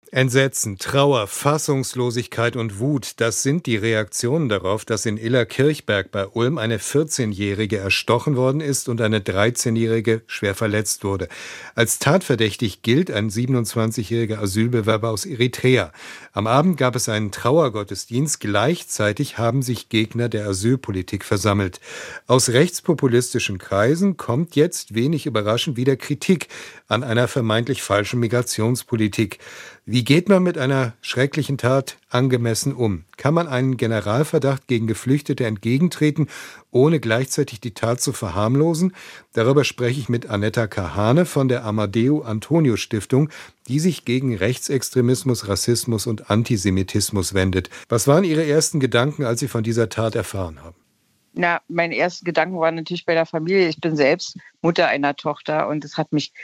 Entsetzen, Trauer, Fassungslosigkeit und Wut, das sind die Reaktionen darauf, dass in Illerkirchberg bei Ulm eine 14-Jährige erstochen worden ist und eine 13-Jährige schwer verletzt wurde. Als tatverdächtig gilt ein 27-jähriger Asylbewerber aus Eritrea. Am Abend gab es einen Trauergottesdienst. Gleichzeitig haben sich Gegner der Asylpolitik versammelt. Aus rechtspopulistischen Kreisen kommt jetzt wenig überraschend wieder Kritik an einer vermeintlich falschen Migrationspolitik. Wie geht man mit einer schrecklichen Tat angemessen um? Kann man einen Generalverdacht gegen Geflüchtete entgegentreten, ohne gleichzeitig die Tat zu verharmlosen? Darüber spreche ich mit Annetta Kahane von der Amadeo Antonio Stiftung, die sich gegen Rechtsextremismus, Rassismus und Antisemitismus wendet. Was waren Ihre ersten Gedanken, als Sie von dieser Tat erfahren haben? Na, meine ersten Gedanken waren natürlich bei der Familie. Ich bin selbst Mutter einer Tochter und es hat mich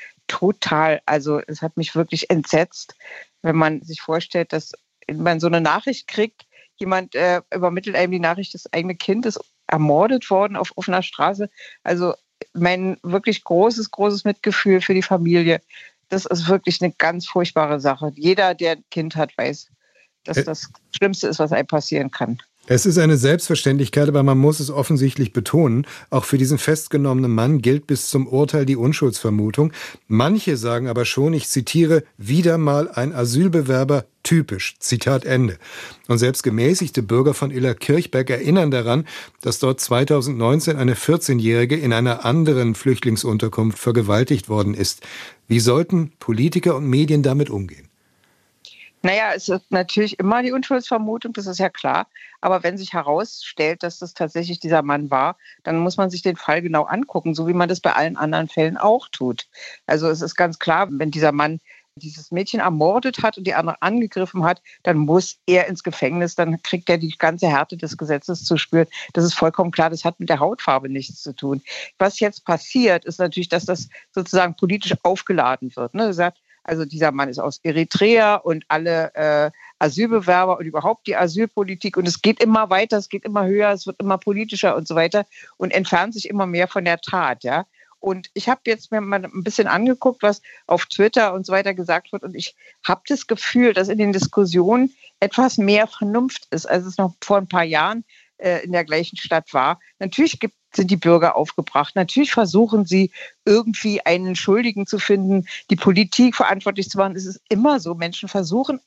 es hat mich wirklich entsetzt, wenn man sich vorstellt, dass man so eine Nachricht kriegt, jemand übermittelt einem die Nachricht, das eigene Kind ist ermordet worden auf offener Straße. Also mein wirklich großes Mitgefühl für die Familie. Das ist wirklich eine ganz furchtbare Sache. Jeder, der ein Kind hat, weiß, dass das Schlimmste ist, was einem passieren kann. Es ist eine Selbstverständlichkeit, aber man muss es offensichtlich betonen. Auch für diesen festgenommenen Mann gilt bis zum Urteil die Unschuldsvermutung. Manche sagen aber schon, ich zitiere, wieder mal ein Asylbewerber typisch. Zitat Ende. Und selbst gemäßigte Bürger von Illerkirchberg erinnern daran, dass dort 2019 eine 14-Jährige in einer anderen Flüchtlingsunterkunft vergewaltigt worden ist. Wie sollten Politiker und Medien damit umgehen? Naja, es ist natürlich immer die Unschuldsvermutung, das ist ja klar. Aber wenn sich herausstellt, dass das tatsächlich dieser Mann war, dann muss man sich den Fall genau angucken, so wie man das bei allen anderen Fällen auch tut. Also es ist ganz klar, wenn dieser Mann dieses Mädchen ermordet hat und die andere angegriffen hat, dann muss er ins Gefängnis, dann kriegt er die ganze Härte des Gesetzes zu spüren. Das ist vollkommen klar, das hat mit der Hautfarbe nichts zu tun. Was jetzt passiert, ist natürlich, dass das sozusagen politisch aufgeladen wird. Ne? Also dieser Mann ist aus Eritrea und alle Asylbewerber und überhaupt die Asylpolitik. Und es geht immer weiter, es geht immer höher, es wird immer politischer und so weiter und entfernt sich immer mehr von der Tat. Ja? Und ich habe jetzt mir mal ein bisschen angeguckt, was auf Twitter und so weiter gesagt wird. Und ich habe das Gefühl, dass in den Diskussionen etwas mehr Vernunft ist, als es noch vor ein paar Jahren in der gleichen Stadt war. Natürlich sind die Bürger aufgebracht. Natürlich versuchen sie, irgendwie einen Schuldigen zu finden, die Politik verantwortlich zu machen. Es ist immer so, Menschen versuchen,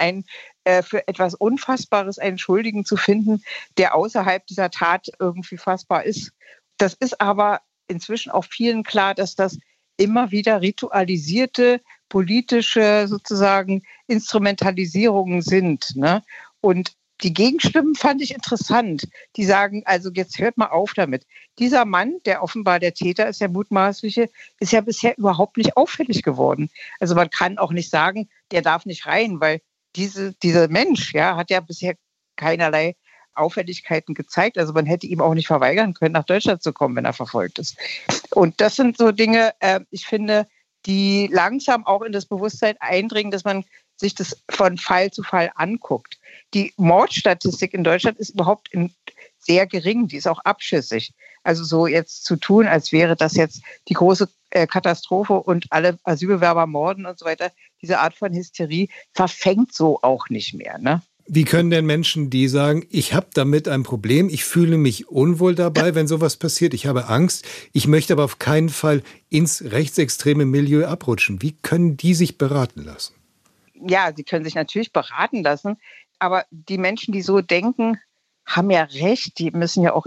für etwas Unfassbares einen Schuldigen zu finden, der außerhalb dieser Tat irgendwie fassbar ist. Das ist aber inzwischen auch vielen klar, dass das immer wieder ritualisierte politische sozusagen Instrumentalisierungen sind. Ne? Und die Gegenstimmen fand ich interessant. Die sagen, also jetzt hört mal auf damit. Dieser Mann, der offenbar der Täter ist, der mutmaßliche, ist ja bisher überhaupt nicht auffällig geworden. Also man kann auch nicht sagen, der darf nicht rein, weil dieser Mensch hat ja bisher keinerlei Auffälligkeiten gezeigt. Also man hätte ihm auch nicht verweigern können, nach Deutschland zu kommen, wenn er verfolgt ist. Und das sind so Dinge, ich finde, die langsam auch in das Bewusstsein eindringen, dass man sich das von Fall zu Fall anguckt. Die Mordstatistik in Deutschland ist überhaupt sehr gering, die ist auch abschüssig. Also so jetzt zu tun, als wäre das jetzt die große Katastrophe und alle Asylbewerber morden und so weiter, diese Art von Hysterie verfängt so auch nicht mehr, ne? Wie können denn Menschen, die sagen, ich habe damit ein Problem, ich fühle mich unwohl dabei, wenn sowas passiert, ich habe Angst, ich möchte aber auf keinen Fall ins rechtsextreme Milieu abrutschen. Wie können die sich beraten lassen? Ja, sie können sich natürlich beraten lassen, aber die Menschen, die so denken, haben ja recht, die müssen ja auch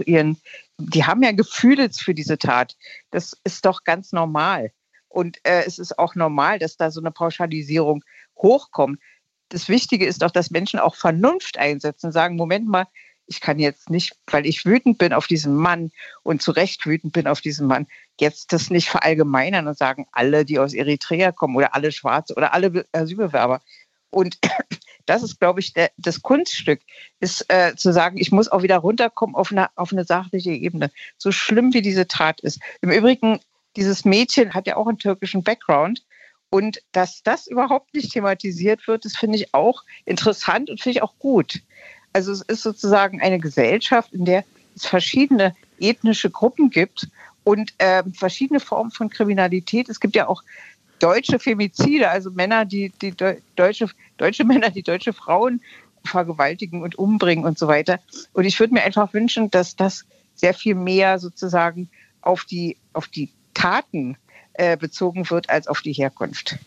die haben ja Gefühle für diese Tat. Das ist doch ganz normal. Und es ist auch normal, dass da so eine Pauschalisierung hochkommt. Das Wichtige ist doch, dass Menschen auch Vernunft einsetzen, sagen, Moment mal, ich kann jetzt nicht, weil ich wütend bin auf diesen Mann und zu Recht wütend bin auf diesen Mann, jetzt das nicht verallgemeinern und sagen, alle, die aus Eritrea kommen oder alle Schwarze oder alle Asylbewerber. Und das ist, glaube ich, das Kunststück, ist zu sagen, ich muss auch wieder runterkommen auf eine sachliche Ebene. So schlimm, wie diese Tat ist. Im Übrigen, dieses Mädchen hat ja auch einen türkischen Background. Und dass das überhaupt nicht thematisiert wird, das finde ich auch interessant und finde ich auch gut. Also es ist sozusagen eine Gesellschaft, in der es verschiedene ethnische Gruppen gibt und verschiedene Formen von Kriminalität. Es gibt ja auch deutsche Femizide, also Männer, deutsche Männer, die deutsche Frauen vergewaltigen und umbringen und so weiter. Und ich würde mir einfach wünschen, dass das sehr viel mehr sozusagen auf die Taten bezogen wird als auf die Herkunft.